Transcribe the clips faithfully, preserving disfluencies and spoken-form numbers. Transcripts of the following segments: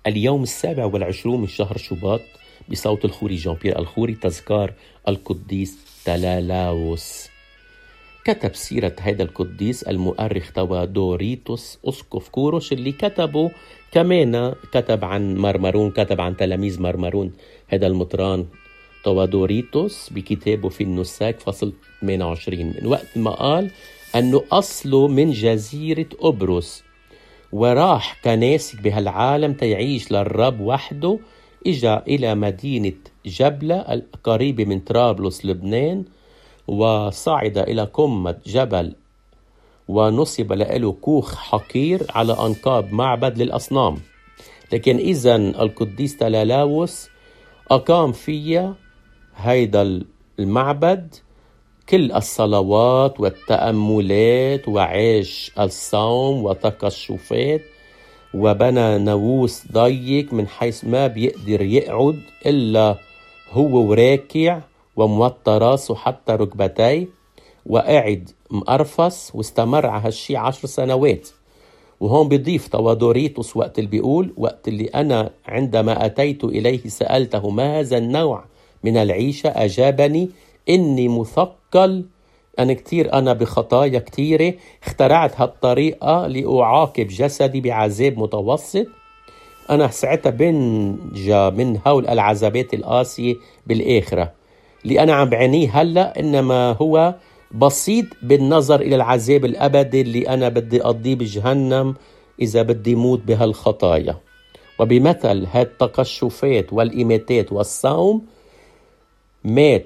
اليوم السابع والعشرون من شهر شباط بصوت الخوري جان بيير الخوري تذكار القديس تلالاوس. كتب سيرة هذا القديس المؤرخ توادوريتوس أسقف كوروش، اللي كتبه كمان كتب عن مرمرون، كتب عن تلاميذ مرمرون هذا المطران توادوريتوس بكتابه في النساك فصل ثمانية وعشرين، من وقت ما قال أنه أصله من جزيرة أبرص وراح كناسك بهالعالم تيعيش للرب وحده. إجا إلى مدينة جبلة القريبة من طرابلس لبنان، وصعد إلى قمة جبل ونصب له كوخ حقير على أنقاض معبد للأصنام. لكن إذن القديس تلالاوس أقام فيها هيدا المعبد كل الصلوات والتأملات وعيش الصوم وتكشفات، وبنى ناموس ضيق من حيث ما بيقدر يقعد إلا هو وراكع وموطى راسه حتى ركبتيه وقاعد مقرفص، واستمر على هالشي عشر سنوات. وهون بيضيف توادوريتوس وقت اللي بيقول وقت اللي أنا عندما أتيت إليه سألته ما هذا النوع من العيشة، أجابني إني مثقل، أنا كتير أنا بخطايا كتيرة، اخترعت هالطريقة لأعاقب جسدي بعذاب متوسط. أنا ساعتها بنجا من هول العذابات القاسية بالآخرة، اللي أنا عم بعينيه هلأ إنما هو بسيط بالنظر إلى العذاب الأبدي اللي أنا بدي أقضيه بجهنم إذا بدي موت بهالخطايا. وبمثل هالتقشفات والإماتات والصوم مات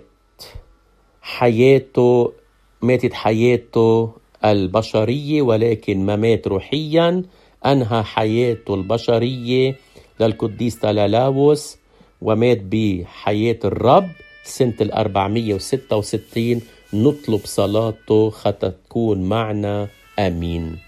حياته ماتت حياته البشرية، ولكن ما مات روحيا، أنهى حياته البشرية للقديس تلالاوس ومات بحياة الرب سنة الأربعمية وستة وستين. نطلب صلاته حتى تكون معنا، آمين.